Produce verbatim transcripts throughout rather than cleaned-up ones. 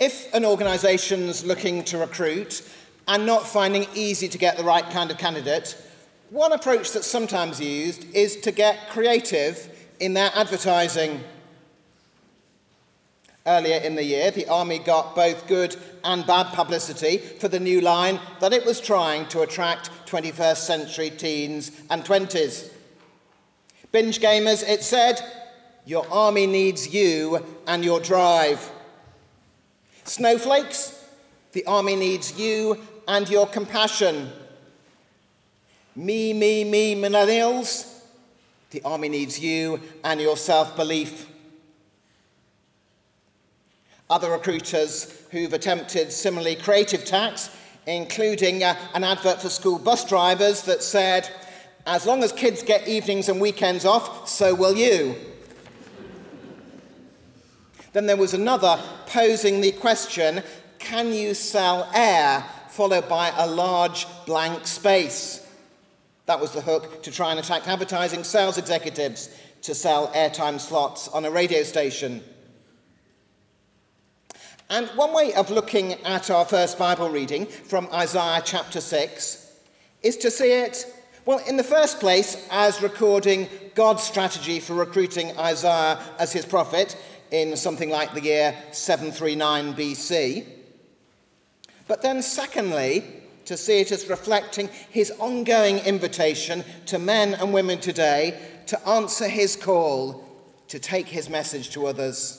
If an organisation's looking to recruit and not finding it easy to get the right kind of candidate, one approach that's sometimes used is to get creative in their advertising. Earlier in the year, the Army got both good and bad publicity for the new line that it was trying to attract twenty-first century teens and twenties. Binge gamers, it said, your army needs you and your drive. Snowflakes, the army needs you and your compassion. Me, me, me, millennials, the army needs you and your self-belief. Other recruiters who've attempted similarly creative tacks, including uh, an advert for school bus drivers that said, as long as kids get evenings and weekends off, so will you. Then there was another posing the question, can you sell air, followed by a large blank space. That was the hook to try and attract advertising sales executives to sell airtime slots on a radio station. And one way of looking at our first Bible reading from Isaiah chapter six is to see it, well, in the first place, as recording God's strategy for recruiting Isaiah as his prophet in something like the year seven thirty-nine B C. But then secondly, to see it as reflecting his ongoing invitation to men and women today to answer his call to take his message to others.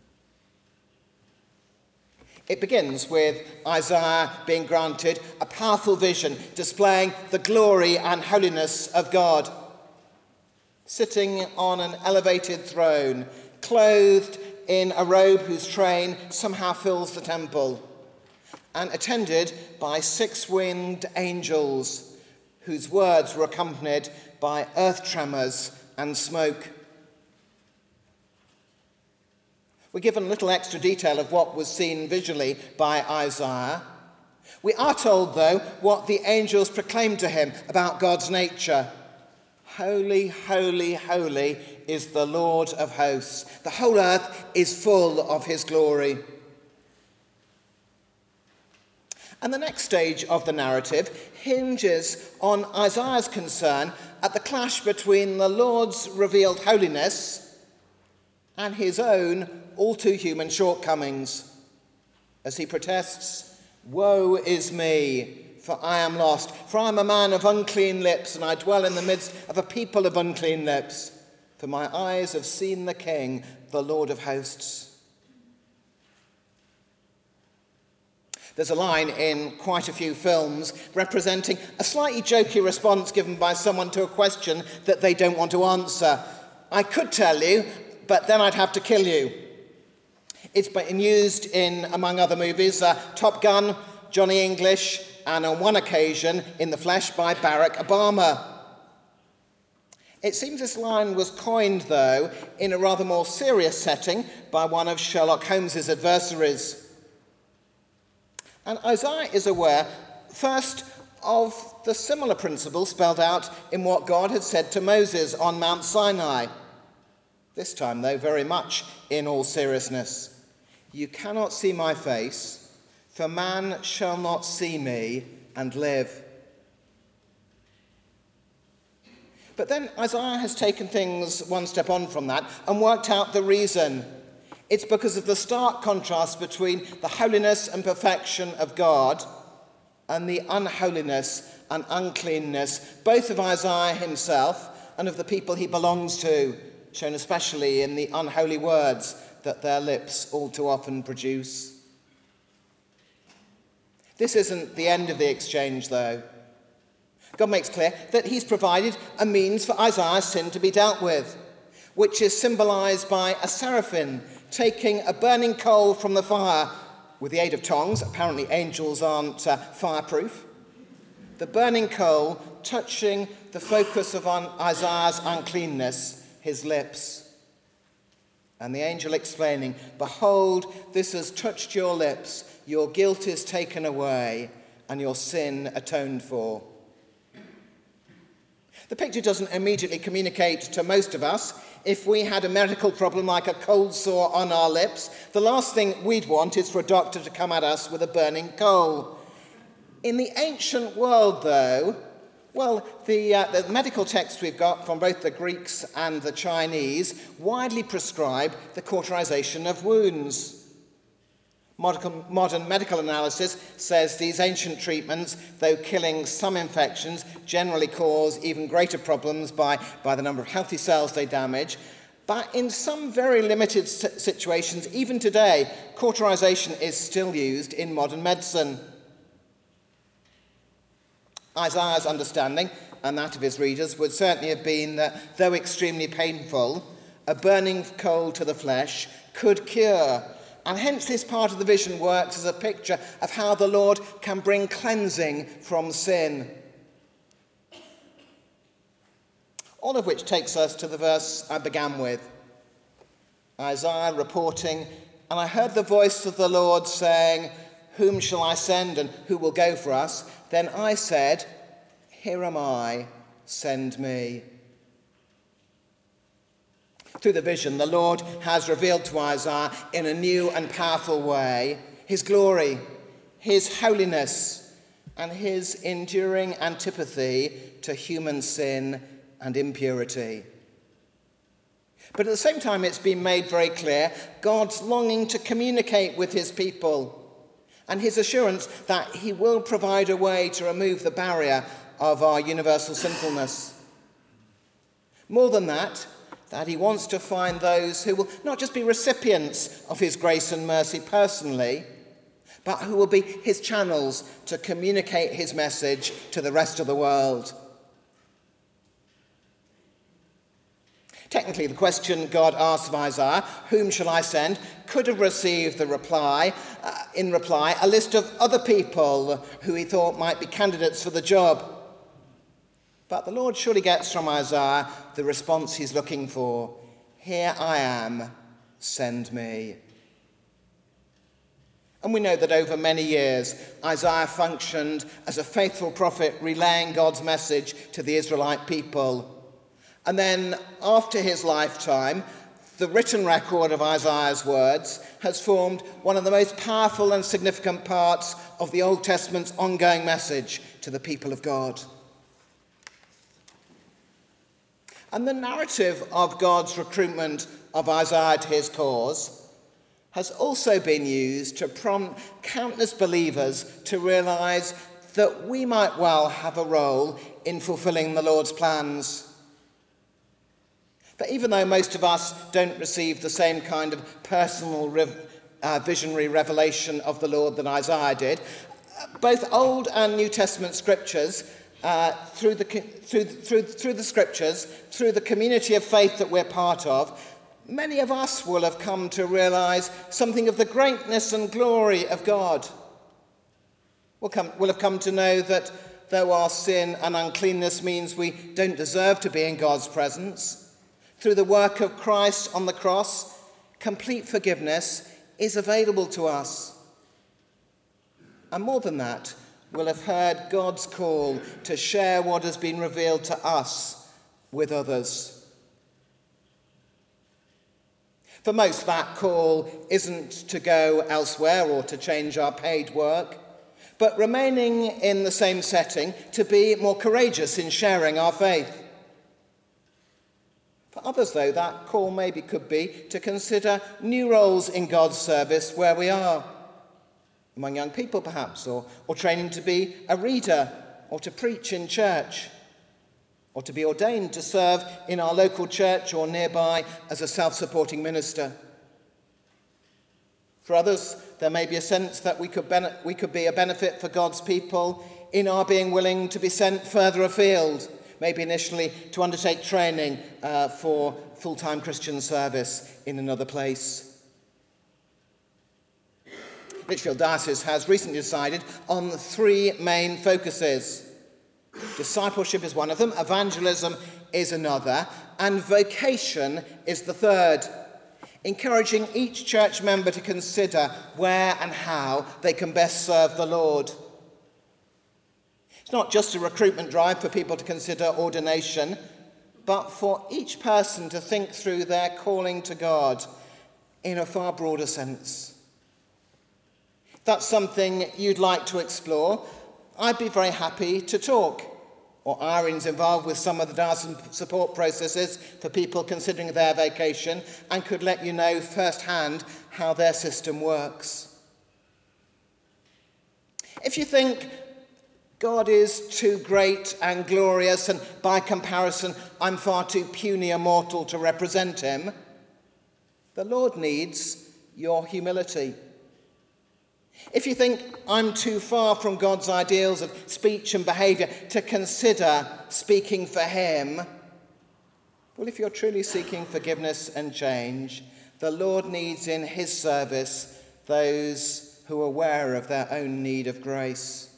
It begins with Isaiah being granted a powerful vision displaying the glory and holiness of God. Sitting on an elevated throne, clothed in a robe whose train somehow fills the temple, and attended by six-winged angels whose words were accompanied by earth tremors and smoke. We're given a little extra detail of what was seen visually by Isaiah. We are told, though, what the angels proclaimed to him about God's nature. Holy, holy, holy is the Lord of hosts. The whole earth is full of his glory. And the next stage of the narrative hinges on Isaiah's concern at the clash between the Lord's revealed holiness and his own all-too-human shortcomings, as he protests, "Woe is me, for I am lost, for I am a man of unclean lips, and I dwell in the midst of a people of unclean lips, for my eyes have seen the King, the Lord of hosts." There's a line in quite a few films representing a slightly jokey response given by someone to a question that they don't want to answer. I could tell you, but then I'd have to kill you. It's been used in, among other movies, uh, Top Gun, Johnny English, and on one occasion, In the Flesh by Barack Obama. It seems this line was coined, though, in a rather more serious setting by one of Sherlock Holmes's adversaries. And Isaiah is aware, first, of the similar principle spelled out in what God had said to Moses on Mount Sinai. This time, though, very much in all seriousness. You cannot see my face, for man shall not see me and live. But then Isaiah has taken things one step on from that and worked out the reason. It's because of the stark contrast between the holiness and perfection of God and the unholiness and uncleanness, both of Isaiah himself and of the people he belongs to, shown especially in the unholy words that their lips all too often produce. This isn't the end of the exchange, though. God makes clear that he's provided a means for Isaiah's sin to be dealt with, which is symbolized by a seraphim taking a burning coal from the fire with the aid of tongs. Apparently angels aren't uh, fireproof. The burning coal touching the focus of on Isaiah's uncleanness, his lips. And the angel explaining, "Behold, this has touched your lips. Your guilt is taken away and your sin atoned for." The picture doesn't immediately communicate to most of us. If we had a medical problem like a cold sore on our lips, the last thing we'd want is for a doctor to come at us with a burning coal. In the ancient world, though, well, the, uh, the medical texts we've got from both the Greeks and the Chinese widely prescribe the cauterization of wounds. Modern, modern medical analysis says these ancient treatments, though killing some infections, generally cause even greater problems by, by the number of healthy cells they damage. But in some very limited situations, even today, cauterization is still used in modern medicine. Isaiah's understanding, and that of his readers, would certainly have been that, though extremely painful, a burning coal to the flesh could cure. And hence this part of the vision works as a picture of how the Lord can bring cleansing from sin. All of which takes us to the verse I began with. Isaiah reporting, "And I heard the voice of the Lord saying, 'Whom shall I send and who will go for us?' Then I said, 'Here am I, send me.'" Through the vision, the Lord has revealed to Isaiah in a new and powerful way his glory, his holiness, and his enduring antipathy to human sin and impurity. But at the same time, it's been made very clear God's longing to communicate with his people and his assurance that he will provide a way to remove the barrier of our universal sinfulness. More than that, that he wants to find those who will not just be recipients of his grace and mercy personally, but who will be his channels to communicate his message to the rest of the world. Technically, the question God asked of Isaiah, "Whom shall I send?" could have received the reply, uh, in reply, a list of other people who he thought might be candidates for the job. But the Lord surely gets from Isaiah the response he's looking for. "Here I am, send me." And we know that over many years, Isaiah functioned as a faithful prophet, relaying God's message to the Israelite people. And then, after his lifetime, the written record of Isaiah's words has formed one of the most powerful and significant parts of the Old Testament's ongoing message to the people of God. And the narrative of God's recruitment of Isaiah to his cause has also been used to prompt countless believers to realize that we might well have a role in fulfilling the Lord's plans. But even though most of us don't receive the same kind of personal rev- uh, visionary revelation of the Lord that Isaiah did, both Old and New Testament scriptures Uh, through, the, through, through, through the scriptures, through the community of faith that we're part of, many of us will have come to realize something of the greatness and glory of God. We'll, come, we'll have come to know that though our sin and uncleanness means we don't deserve to be in God's presence, through the work of Christ on the cross, complete forgiveness is available to us. And more than that, will have heard God's call to share what has been revealed to us with others. For most, that call isn't to go elsewhere or to change our paid work, but remaining in the same setting to be more courageous in sharing our faith. For others, though, that call maybe could be to consider new roles in God's service where we are. Among young people, perhaps, or, or training to be a reader, or to preach in church, or to be ordained to serve in our local church or nearby as a self-supporting minister. For others, there may be a sense that we could, bene- we could be a benefit for God's people in our being willing to be sent further afield, maybe initially to undertake training uh, for full-time Christian service in another place. Lichfield Diocese has recently decided on three main focuses. Discipleship is one of them, evangelism is another, and vocation is the third, encouraging each church member to consider where and how they can best serve the Lord. It's not just a recruitment drive for people to consider ordination, but for each person to think through their calling to God in a far broader sense. If that's something you'd like to explore, I'd be very happy to talk. Or Irene's involved with some of the diocesan support processes for people considering their vocation and could let you know firsthand how their system works. If you think God is too great and glorious and by comparison I'm far too puny a mortal to represent him, the Lord needs your humility. If you think I'm too far from God's ideals of speech and behaviour to consider speaking for him, well, if you're truly seeking forgiveness and change, the Lord needs in his service those who are aware of their own need of grace.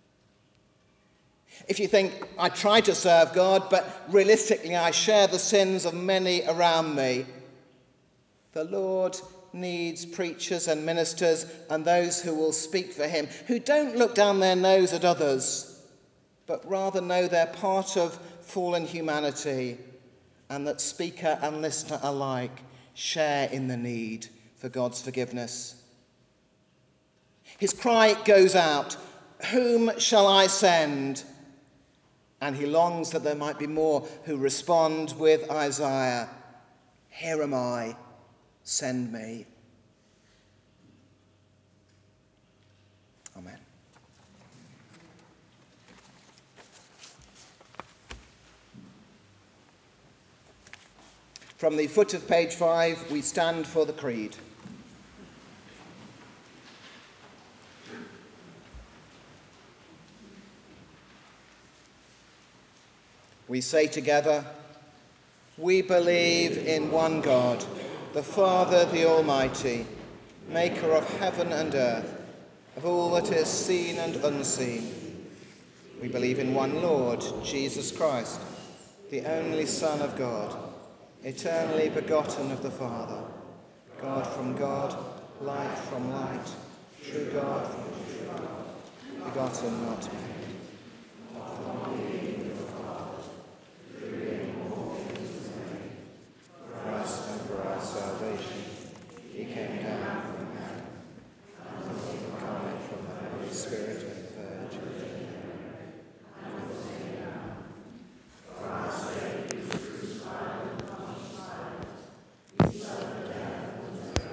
If you think I try to serve God, but realistically I share the sins of many around me, the Lord needs preachers and ministers and those who will speak for him, who don't look down their nose at others, but rather know they're part of fallen humanity and that speaker and listener alike share in the need for God's forgiveness. His cry goes out, "Whom shall I send?" And he longs that there might be more who respond with Isaiah, "Here am I, send me." Amen. From the foot of page five, we stand for the Creed. We say together, "We believe in one God, the Father, the Almighty, maker of heaven and earth, of all that is seen and unseen. We believe in one Lord, Jesus Christ, the only Son of God, eternally begotten of the Father, God from God, light from light, true God from true God, begotten, not made.